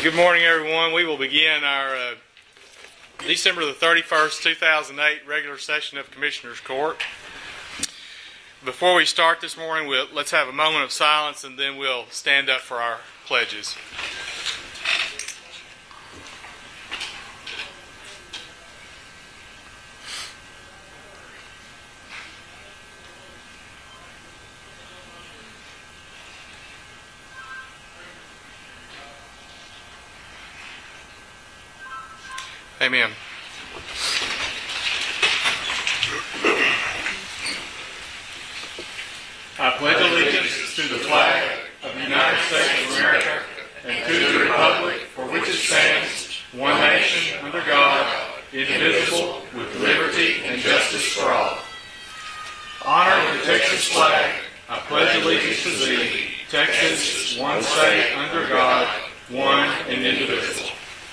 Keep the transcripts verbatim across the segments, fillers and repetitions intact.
Good morning, everyone. We will begin our uh, December the thirty-first, two thousand eight regular session of Commissioners Court. Before we start this morning, we'll, let's have a moment of silence and then we'll stand up for our pledges. Amen. I pledge allegiance to the flag of the United States of America and to the republic for which it stands, one nation, under God, indivisible, with liberty and justice for all. Honor the Texas flag. I pledge allegiance to thee, Texas, one state, under God, one and indivisible.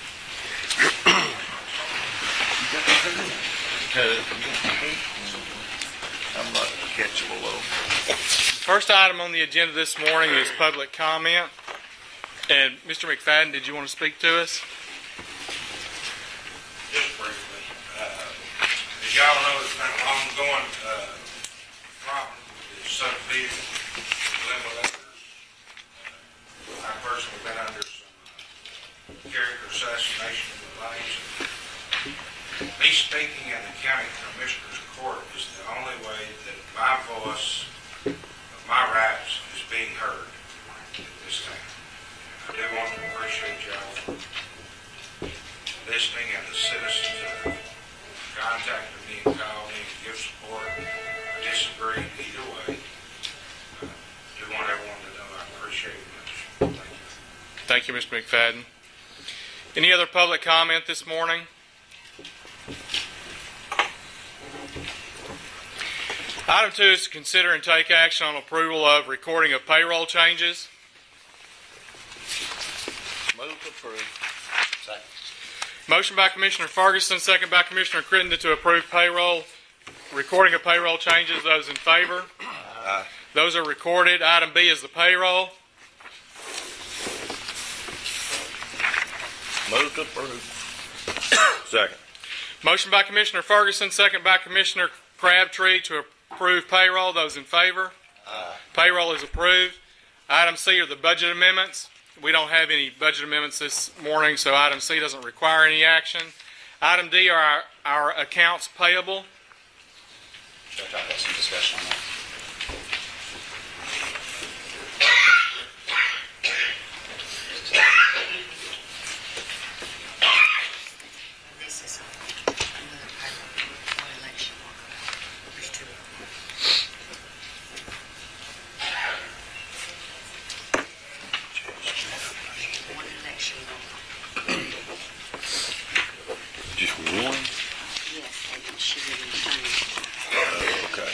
I'm not catchable though. First item on the agenda this morning is public comment. And Mister McFadden, did you want to speak to us? Just briefly. Uh, as y'all know, it's been an ongoing uh, problem with the subdivision of Glenwood Acres. Uh, I've personally been under some uh, character assassination in the lanes. Me speaking in the county commissioner's court is the only way that my voice, my rights, is being heard at this time. I do want to appreciate y'all listening and the citizens that have contacted me and called me to give support or disagree either way. I do want everyone to know I appreciate it much. Thank you. Thank you, Mister McFadden. Any other public comment this morning? Item two is to consider and take action on approval of recording of payroll changes. Move to approve. Second. Motion by Commissioner Ferguson, second by Commissioner Crittenden to approve payroll, recording of payroll changes. Those in favor? Aye. Those are recorded. Item B is the payroll. Move to approve. Second. Motion by Commissioner Ferguson, second by Commissioner Crabtree to approve payroll. Those in favor? Aye. Payroll is approved. Item C are the budget amendments. We don't have any budget amendments this morning, so item C doesn't require any action. Item D are our, our accounts payable. Judge, I've got some discussion on that. This is another payroll for election. There's two of them. One election. Just one? Yes, they should have been changed. Uh, okay.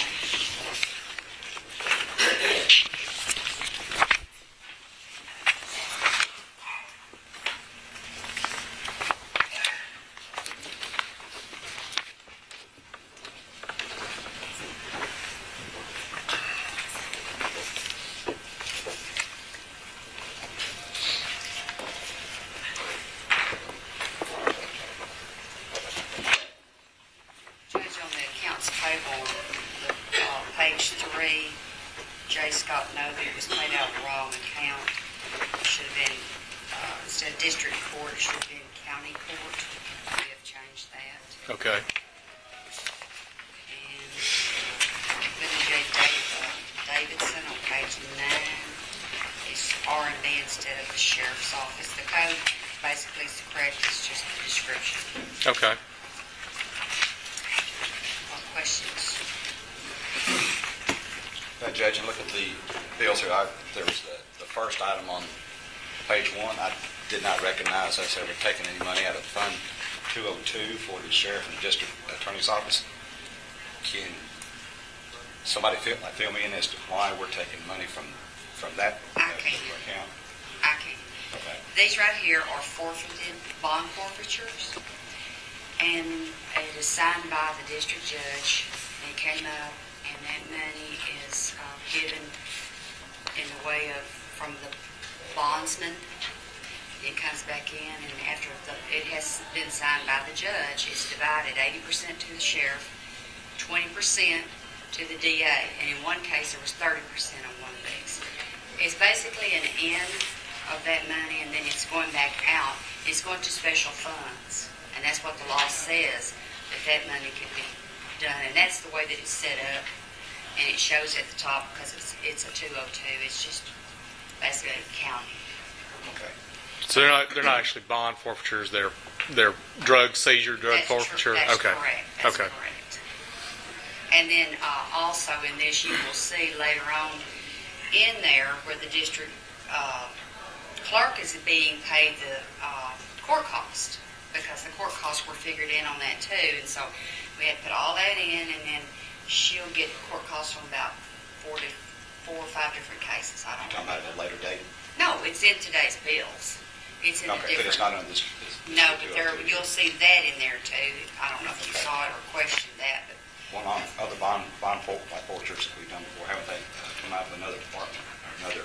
Judge, on the accounts payable, the, uh, page three, J. Scott Novy was paid out of the wrong account. It should have been, uh, instead of district court, it should have been county court. We have changed that. Okay. And Billy J. Dav- uh, Davidson on page nine is R and B instead of the sheriff's office. The code basically is correct, it's just the description. Okay. What questions? Uh, Judge, and look at the bills here. I, there was the, the first item on page one. I did not recognize us ever taking any money out of Fund two oh two for the sheriff and the district attorney's office. Can somebody fill, like, fill me in as to why we're taking money from from that uh, I can. particular account? I can. Okay. These right here are forfeited bond forfeitures, and it is signed by the district judge. It came up, and that money is uh, given in the way of from the bondsman it comes back in, and after the, it has been signed by the judge, it's divided eighty percent to the sheriff, twenty percent to the D A, and in one case there was thirty percent on one of these. It's basically an end of that money, and then it's going back out. It's going to special funds, and that's what the law says, that that money can be done, and that's the way that it's set up, and it shows at the top because it's it's a two oh two. It's just basically county. Okay. So they're not they're not actually bond forfeitures. They're they're drug seizure, drug That's tr- forfeiture. That's okay. correct. That's okay. correct. And then uh, also in this, you will see later on in there where the district uh, clerk is being paid the uh, court cost, because the court costs were figured in on that too, and so we had to put all that in, and then she'll get court costs on about forty, four or five different cases. I You're don't talking know. about at a later date? No, it's in today's bills. It's in a Okay, but it's different. not on this. this No, but there, two oh two. you'll see that in there too. I don't know if you saw it or questioned that, but One on other bond, bond for, like forfeitures that we've done before, haven't they uh, come out of another department or another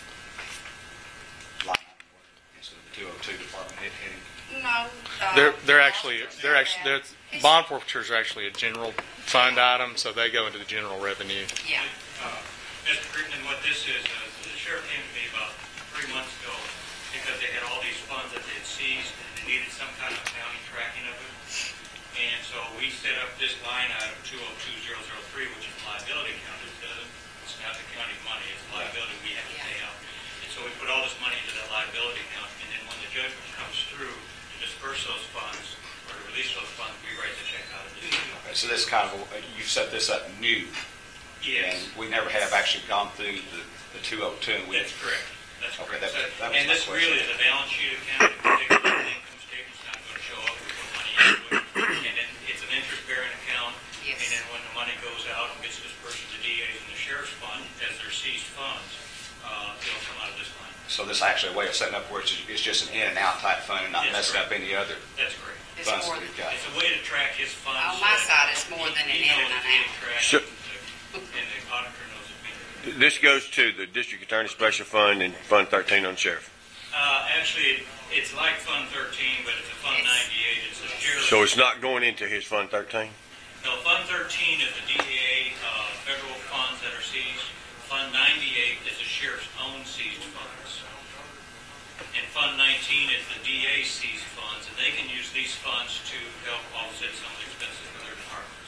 line item instead of the two oh two department hit- hitting? no. uh, They're they're actually they're actually Yeah. they're, bond forfeitures are actually a general fund item, so they go into the general revenue. Yeah. Uh, Mister Crittenden, what this is, uh, the sheriff came to me about three months ago because they had all these funds that they had seized and they needed some kind of accounting tracking of it. And so we set up this line item two oh two zero zero three, which is liability account. It doesn't, it's not the county money, it's liability we have to pay out. And so we put all this money into that liability account, and then when the judgment comes through to disperse those funds or to release those funds, we write the check out of this. Okay, so this kind of, a- you set this up new, and Yes. we never have actually gone through the, the two oh two. We- That's correct. That's Okay, correct. that- So- that was And my this question. really is a balance sheet account. If you take a look at the income statement's not going to show up. We put money into it. And then it's an interest-bearing account. Yes. And then when the money goes out and gets dispersed to the D A's and the sheriff's fund, as they're seized funds, uh, it'll come out of this line. So this is actually a way of setting up where it's, it's just an in and out type fund and not Yes, messing up correct. any other That's correct. It's funds more, that we've got. It's a way to track his funds. On so my that side, it's more he- than an he in and knows an it's being out. tracked, Sure. And the and the auditor knows it's being tracked. This goes to the district attorney special fund and Fund thirteen on sheriff. Uh, actually, it's like Fund thirteen, but it's a Fund It's- ninety-eight. It's a sheriff's. So it's not going into his Fund thirteen? No, Fund thirteen is the D E A uh, federal funds that are seized. Fund ninety-eight is the sheriff's own seized funds. And Fund nineteen is the D A's seized funds, and they can use these funds to help offset some of the expenses for their departments.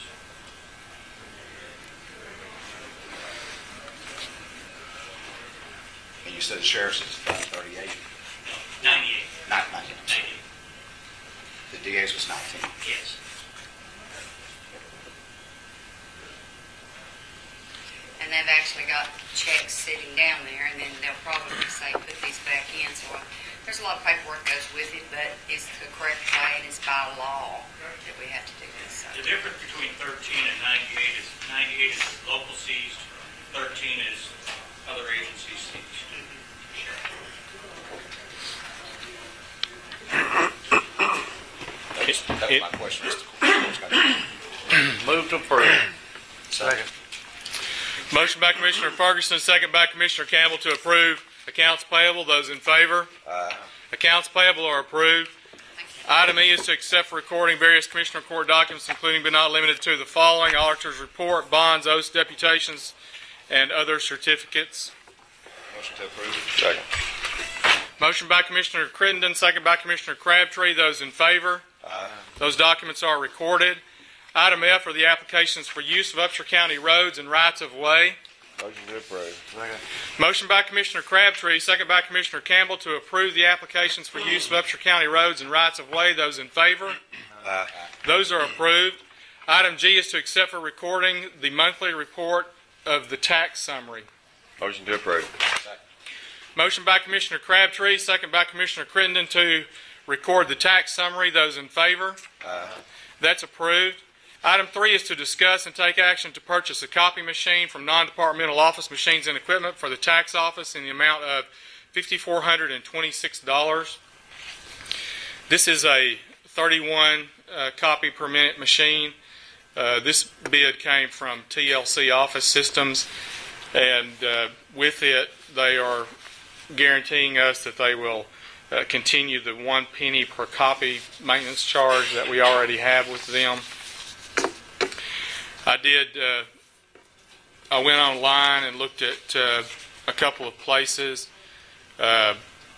And you said the sheriff's is Fund thirty-eight, No, ninety-eight. not nineteen. ninety-eight, The D A's was nineteen. yes. and they've actually got checks sitting down there, and then they'll probably say, put these back in, so uh, there's a lot of paperwork goes with it, but it's the correct way, and it's by law that we have to do this, so. The difference between thirteen and ninety-eight is ninety-eight is local seized, thirteen is other agencies seized. That was, that was It- my question, Mister Court. Move to approve. Second. Motion by Commissioner Ferguson, second by Commissioner Campbell to approve accounts payable. Those in favor? Accounts payable are approved. Item E is to accept for recording various Commissioner Court documents, including but not limited to the following: auditor's report, bonds, oaths, deputations, and other certificates. Motion to approve. Second. Motion by Commissioner Crittenden, second by Commissioner Crabtree. Those in favor? Those documents are recorded. Item F are the applications for use of Upshur County roads and rights of way. Motion to approve. Motion by Commissioner Crabtree, second by Commissioner Campbell to approve the applications for use of Upshur County roads and rights of way. Those in favor? Those are approved. Item G is to accept for recording the monthly report of the tax summary. Motion to approve. Motion by Commissioner Crabtree, second by Commissioner Crittenden to record the tax summary. Those in favor? That's approved. Item three is to discuss and take action to purchase a copy machine from non-departmental office machines and equipment for the tax office in the amount of five thousand four hundred twenty-six dollars. This is a thirty-one uh, copy per minute machine. Uh, this bid came from T L C Office Systems, and uh, with it, they are guaranteeing us that they will uh, continue the one penny per copy maintenance charge that we already have with them. I did, uh, I went online and looked at uh, a couple of places. Uh,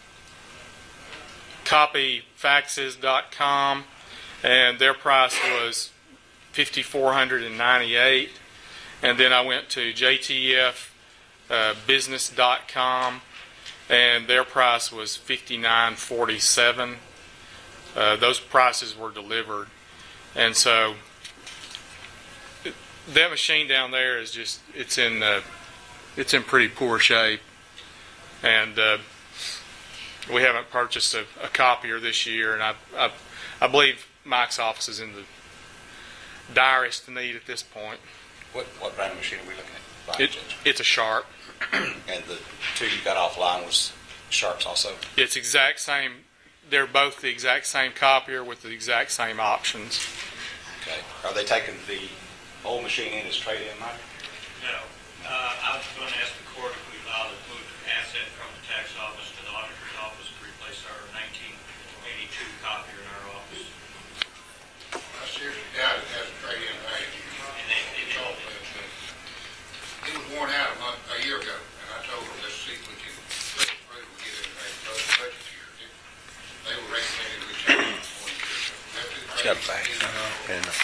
copy faxes dot com, and their price was five thousand four hundred ninety-eight dollars. And then I went to J T F business dot com, and their price was fifty-nine forty-seven. Uh, those prices were delivered, and so it, that machine down there is just it's in uh, it's in pretty poor shape, and uh, we haven't purchased a, a copier this year, and I, I I believe Mike's office is in the direst need at this point. What, what brand of machine are we looking at? buying, It, Judge? it's a Sharp. And the two you got offline was Sharps also? It's exact same. They're both the exact same copier with the exact same options. Okay. Are they taking the old machine in as trade-in, Mike? No. Uh, I was going to ask the court if we allowed to move the asset from the tax office to the auditor's office to replace our nineteen eighty-two copier in our office. I seriously doubt it has a trade-in value. And they, they It's all been, it was worn out a month, a year ago, and I told them, let's see if we can break through and get it in a budget year. They were recommending we change it for one year. It's got a back. And uh,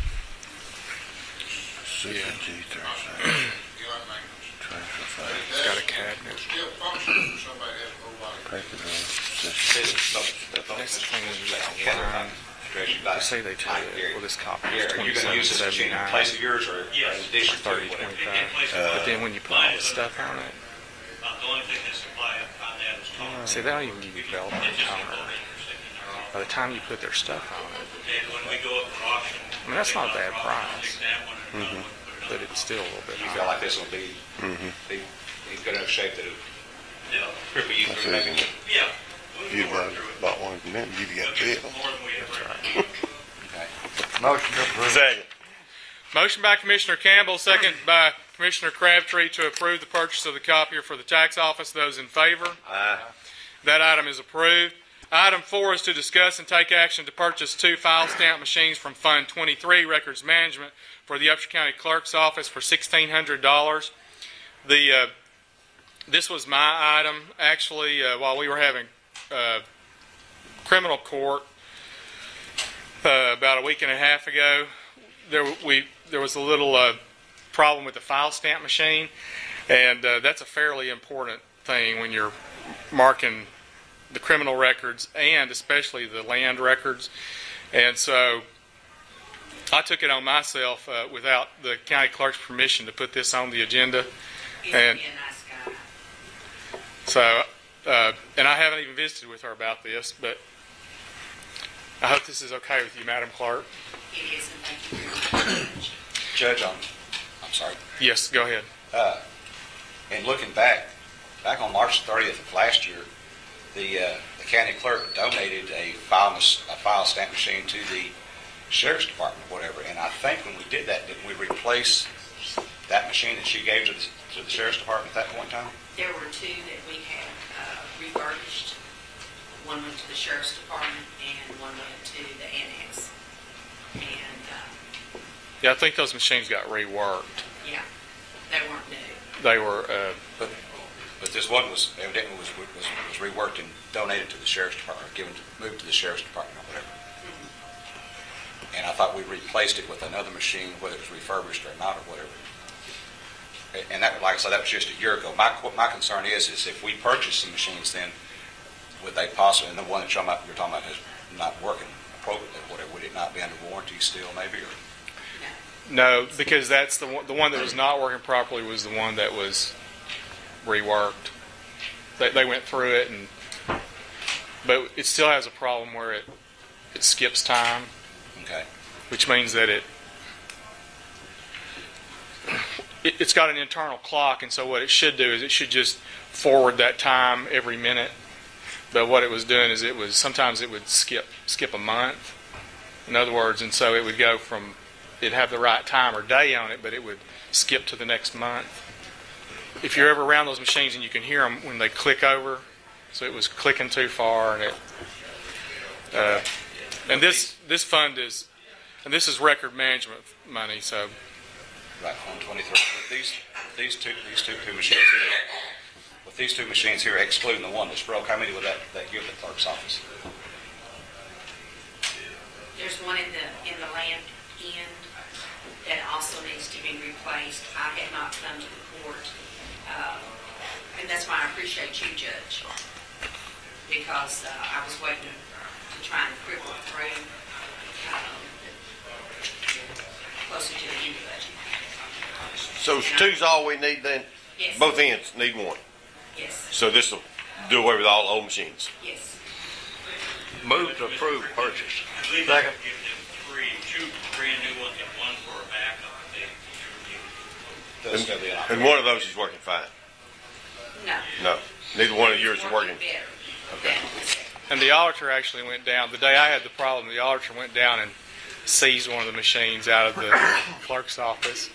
Yeah. You like maintenance. transfer But it It's got a does- cabinet. It's still functional for somebody that has a whole lot of. paper Next thing is you Heather, line. Address you by- They say they tell Mike, you, Gary. well, this copy Gary, is are you going to use this machine in twenty-seven place of seventy-nine, yours or or Yes. in addition to thirty it, whatever? twenty-five. Uh, But then when you put all the stuff on it, Uh, the only thing that's supplied on that is toner. see, they don't even give you belt on It's just a toner. little bit sticking in our office. By the time you put their stuff on it, And when we go up for auction. I mean, that's not a bad I'll price. take that one and another one, put it but on. it's still a little bit You high. feel like this will be, be in good enough shape that it'll Yeah. cripple you through That's maybe? easy. Yeah. We If you'd can work bought, through it. bought one from them, you'd got We'll get bill. more than we have right. Okay. Motion to approve. Second. Motion by Commissioner Campbell, second by Commissioner Crabtree to approve the purchase of the copier for the tax office. Those in favor? Aye. That item is approved. Item four is to discuss and take action to purchase two file stamp machines from Fund twenty-three Records Management for the Upshur County Clerk's Office for sixteen hundred dollars. The uh, this was my item actually uh, while we were having uh, criminal court uh, about a week and a half ago. There we there was a little uh, problem with the file stamp machine, and uh, that's a fairly important thing when you're marking the criminal records and especially the land records. And so I took it on myself uh, without the county clerk's permission to put this on the agenda. He's And- be a nice guy. So, uh, and I haven't even visited with her about this, but I hope this is okay with you, Madam Clerk. It is, and thank you very much. Judge, on, I'm sorry. Yes, go ahead. Uh, in looking back, back on March thirtieth of last year, the, uh, the county clerk donated a file, mas- a file stamp machine to the sheriff's department, or whatever. And I think when we did that, didn't we replace that machine that she gave to the, to the sheriff's department at that point in time? There were two that we had uh, refurbished. One went to the sheriff's department and one went to the annex. And, uh, Yeah, I think those machines got reworked. yeah, they weren't new. They were, uh, But, but this one was evidently was, was, was reworked and donated to the sheriff's department, or given to, moved to the sheriff's department or whatever. And I thought we replaced it with another machine, whether it was refurbished or not or whatever. And that, like I said, that was just a year ago. My, my concern is, is if we purchase some machines, then would they possibly, and the one that you're talking about, you're talking about is not working appropriately, or whatever, would it not be under warranty still maybe, or? no, because that's the one, the one that was not working properly was the one that was reworked. They, they went through it, and but it still has a problem where it it skips time, Okay. which means that it, it it's got an internal clock, and so what it should do is it should just forward that time every minute. But what it was doing is it was sometimes it would skip skip a month. In other words, and so it would go from it'd have the right time or day on it, but it would skip to the next month. If you're ever around those machines and you can hear them when they click over, so it was clicking too far, and it. Uh, and this this fund is, and this is record management money. So Right, on twenty-three. With these, these two, these two, two machines here, with these two machines here, excluding the one that's broke, how many would that, that give the clerk's office? There's one in the, in the land end that also needs to be replaced. I had not come to the court, um, and that's why I appreciate you, Judge, because uh, I was waiting to try and cripple through um, closer to the end of the budget. So two's all we need then? Yes. Both ends need one. Yes, So this will do away with all old machines. yes. Move to approve purchase. I believe they give them three, two brand new ones and one for a backup. They Does still be an And one of those is working fine. No. No, neither one of yours is working. better. Okay. and the auditor actually went down the day I had the problem. The auditor went down and seized one of the machines out of the clerk's office.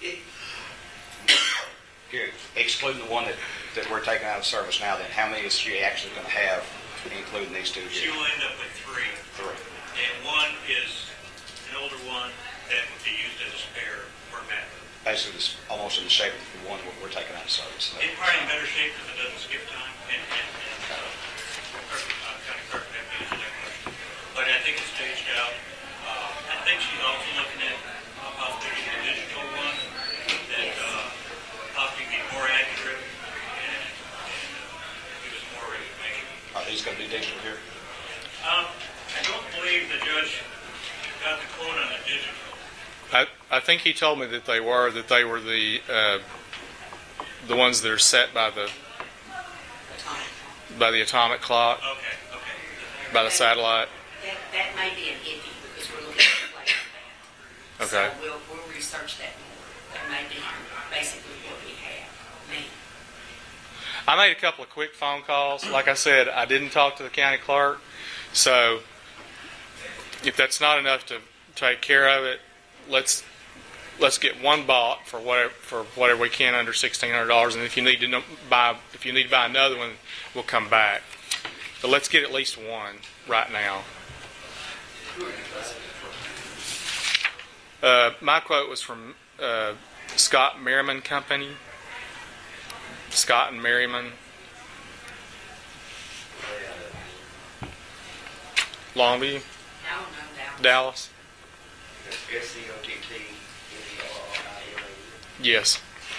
Here, excluding the one that, that we're taking out of service now, then how many is she actually going to have, including these two She here? will end up with three. Three. And one is an older one that would be used as a spare for backup. Basically, it's almost in the shape of the one we're, we're taking out of service. It's probably in better shape because it doesn't skip time, and, and, and, uh, clerk- uh, county clerk would have to answer that question. But I think it's staged out. Uh, I think she's also looking at uh, possibly a digital one that, uh, possibly be more accurate and, and uh, give us more information. Are these going to be digital here? Um, I don't believe the judge got the quote on the digital. I, I think he told me that they were that they were the uh, the ones that are set by the by the atomic clock, Okay, okay. by the satellite. That, that may be an iffy because we're looking at later on that. Okay. So we'll, we'll research that more. That may be basically what we have now. I made a couple of quick phone calls. Like I said, I didn't talk to the county clerk, so if that's not enough to take care of it, let's let's get one bought for whatever for whatever we can under sixteen hundred dollars, and if you need to know, buy if you need to buy another one, we'll come back. But let's get at least one right now. Uh, my quote was from uh, Scott Merriman Company. Scott and Merriman. Longview, No, no doubt. Dallas. S C O T T, N E R R I M A. Yes.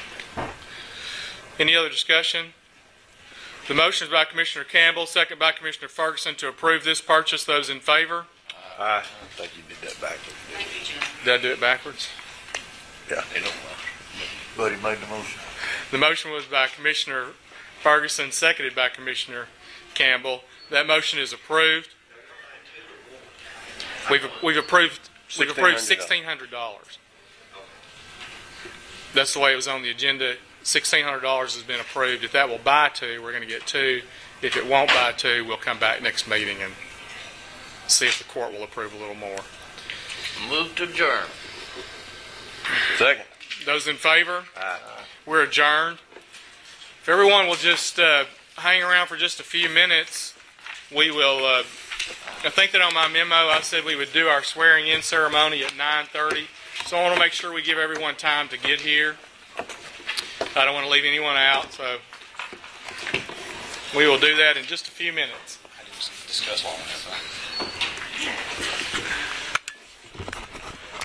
Any other discussion? The motion is by Commissioner Campbell, second by Commissioner Ferguson to approve this purchase. Those in favor? I think you did that backwards. Thank you, Jim. Did I do it backwards? Yeah. Buddy made the motion. The motion was by Commissioner Ferguson, seconded by Commissioner Campbell. That motion is approved. We've we've approved we've approved sixteen hundred dollars. That's the way it was on the agenda. Sixteen hundred dollars has been approved. If that will buy two, we're going to get two. If it won't buy two, we'll come back next meeting and see if the court will approve a little more. Move to adjourn. Second. Those in favor? Aye. We're adjourned. If everyone will just uh, hang around for just a few minutes, we will. Uh, I think that on my memo I said we would do our swearing-in ceremony at nine thirty. So I want to make sure we give everyone time to get here. I don't want to leave anyone out, so we will do that in just a few minutes. I didn't discuss long enough.